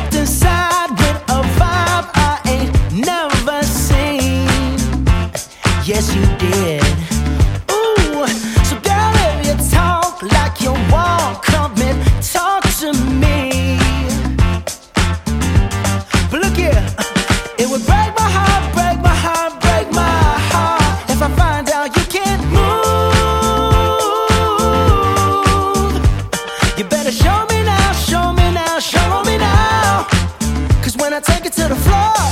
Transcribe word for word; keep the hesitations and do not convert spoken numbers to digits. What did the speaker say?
stepped inside with a vibe I ain't never seen. Yes, you did. Ooh, so girl, if you talk like you walk, come and talk to me. But look here, it would break my heart, break my heart, break my heart if I find out you can't move. You better show me now, show me now, show me now. Cause when I take it to the floor,